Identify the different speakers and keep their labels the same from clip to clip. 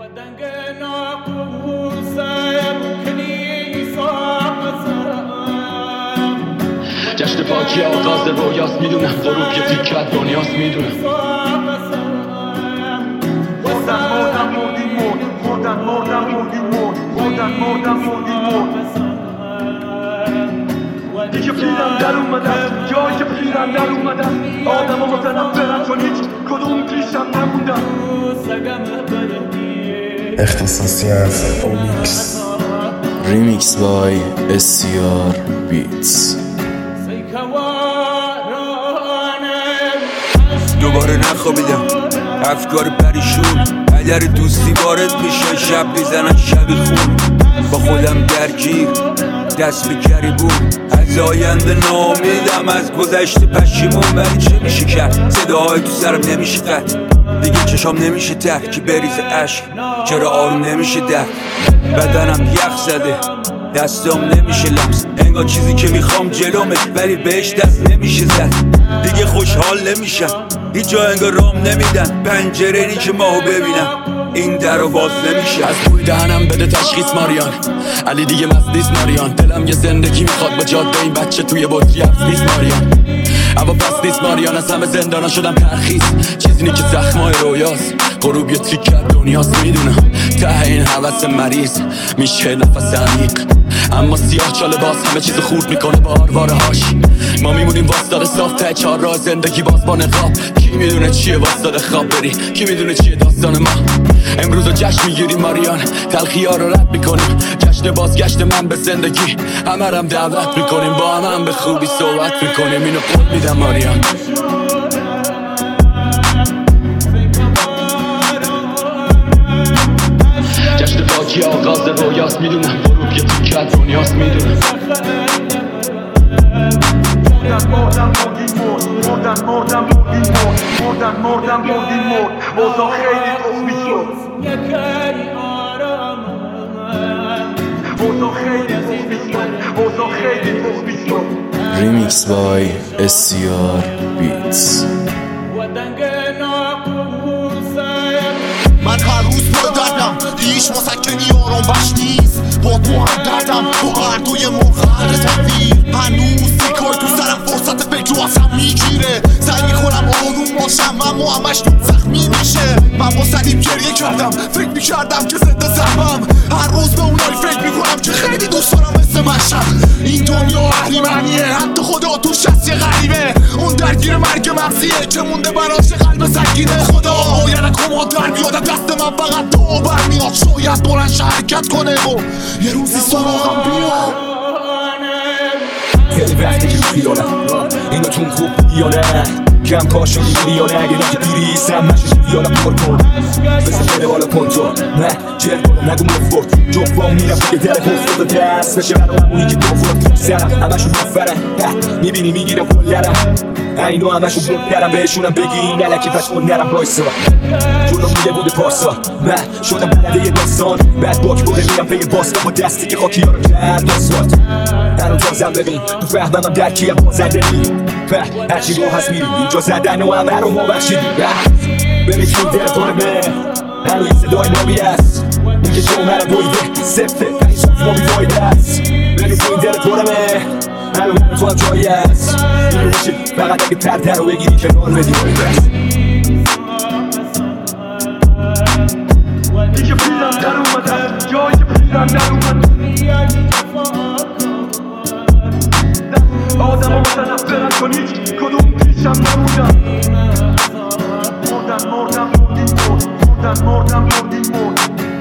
Speaker 1: جشن پاکی آغاز رویاست میدونم غروب یه تیکه از دنیاست میدونم
Speaker 2: دیگه پیرم در اومدم جایی که پیرم در اومدم آدم ها متنفرن چون هیچ کدوم پیشم نموندم
Speaker 3: اختصاصی از اومیکس
Speaker 4: ریمیکس بای SCR بیتس.
Speaker 5: دوباره نخوابیدم افکار پریشون اگر دوستی وارد میشه شب میزنن شبی خون با خودم درگیر دست به گریبون از آینده ناامیدم از گذشته پشیمون ولی چه میشه کرد صداهای تو سرم نمیشه قطع دیگه چشام نمیشه ترکی بریز عشق چرا آروم نمیشه درد بدنم یخ زده دستام نمیشه لمس انگار چیزی که میخوام جلومه ولی بهش دست نمیشه زد دیگه خوشحال نمیشم هیچ جا انگار رام نمیدن پنجره نی که ماهو ببینم این در رو باز نمیشه
Speaker 1: از بوی دهنم بده تشخیص ماریان علی دیگه مستیس ماریان دلم یه زندگی میخواد با جاده این بچه توی بطری افزیس ماریان اما پس نیست ماریان از همه زندانا شدم ترخیص چیزی نی که زخمای رویاست غروب یه تیکه دنیاست میدونم ته این حوث مریض میشه نفس عمیق اما سیاه چاله باز همه چیز خورد میکنه با آرواره هاش ما میمونیم واسطاده صاف ته چهار راه زندگی باز با نقاب کی میدونه چیه واسطاده خواب بری کی میدونه چیه داستان ما امروز رو جشن میگیریم ماریان تلخی ها رو رد میکنیم جشن بازگشت من به زندگی همه رم دعوت میکنیم با هم به خوبی صحبت میکنیم اینو قول میدم ماریان جشن پاکی آغاز رویاست میدونم غروب یه تیکه از دنیاست میدونم
Speaker 2: مردم بردیم اوضاع خیلی خوبی شد اوضاع خیلی خوبی شد
Speaker 4: ریمیکس بای SCR بیتس.
Speaker 6: من هر روز با دردم هیچ مسکنی آرام بخش نیست با تو هم دردم با هر دوی مرخر تنویر هنوز سیکای تو سرم فرصت فکر رو اصلا میگیره سعی میکنم آروم باشم اما همش زخمی میشه من با صلیب گریه کردم فکر میکردم که ضد ضربم هر روز به اونایی فکر میکنم که خیلی دوست دارم مثل مشم این دنیا اهریمنیه حتی خدا توش هست یه غریبه اون درگیر مرگ مغزیه که مونده براش قلب سنگینه خدا باید کماد در بیاد دست من فقط تو برمیاد شاید بلنش حرکت کنه و یه روزی سراغم بیاد
Speaker 2: خیلی وقتی که بیارم اینو چون خوب بیاره کم کاشو بیاره اگه که دیری سم نشش بیارم پر کن بسه بده بالا کنترل نه جر کنم نگو مفرد جفا میرم که دل خود دست بشه برای همونی که تو فرد سرم همشون مفره میبینی میگیرم کل لرم اینو همشون بودرم بهشونم بگی نلکی پس اون نرم بایسا جلو میده بوده پارسا من شدم بلده یه داستان بعد باک بوده میرم پی باستا با دستی که خاکی ها رو کرد نسوات هنو تازم ببین تو فهمم درکیم بازنده نیم هرچی رو هست میریم اینجا زدن و همه رو ما بخشیدیم ببین تو دل پارمه هنو یه صدای نابی هست میگه جو مرم دویده سفته پنی صاف ما بیفایده هست ببین تو این دل پارمه هنو تو هم جایی هست اینو باشید فقط اگه پرده رو بگیری کنار بدی بایده دیگه پیرم در اومدم جایی که پیرم در اومدم آدم ها متنفرن چون هیچ کدوم پیشم نموندم مردم بردیم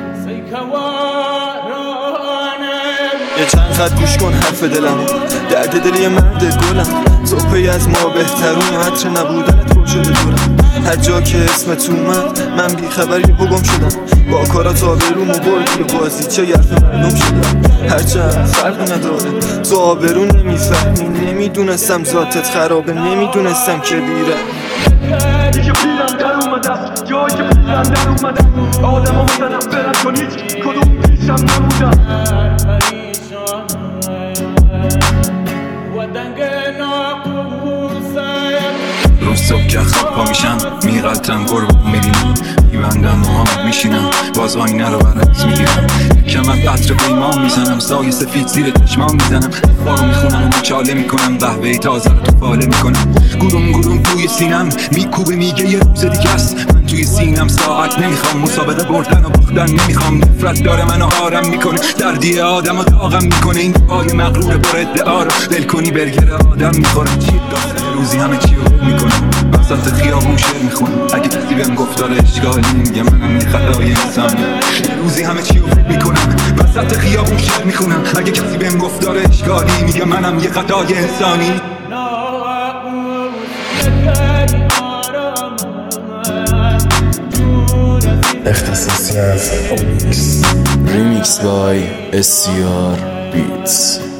Speaker 7: یه چند خط گوش کن حرف دلم درد دل یه مرد گلم تو پی از ما بهترون عطر نبودن تو شده دورم هر جا که اسمت اومد من بیخبری بگم شدم با کارات آبروم و بردی بازی چه یرف مردم شدم هرچند فرق نداره تو آبرون نمیفهمی نمیدونستم ذاتت خرابه نمیدونستم که بیره
Speaker 2: دیگه پیرم در اومدم جایی که پیرم در اومدم آدم ها متنفرن چون هیچ کدوم پیشم نموندم
Speaker 5: روز صبح که خواب پا میشم میغلطم قربون میبینم میبندم موهام میشینم
Speaker 8: باز آینه رو برعکس میگیرم. کم از عطر پیمان میزنم، سایه سفید زیر چشمان میزنم، بارو میخونم و مچاله میکنم، قهوه تازه رو تو فاله میکنم. گروم گروم توی سینم میکوبه میگه یه روز دیگه است. من توی سینم ساعت نمیخوام، مسابقه بردن و باختن نمیخوام. نفرت داره منو آرم میکنه، دردی آدم و داغم میکنه. این دعای مغرور پر ادعا رو ول کنی برگر آدم میخوره. چی داسته روزی همه چی رو میکنم، وسط خیابون شعر میخونم. اگه کسی بهم گفت داره اشکالی میگه منم یه خطای انسانی. روزی همه چی رو میکنم، وسط خیابون شعر میخونم. اگه کسی بهم گفت داره اشکالی میگه منم یه خطای انسانی.
Speaker 3: اختصاصی از اومیکس
Speaker 4: Remix by SCR Beats.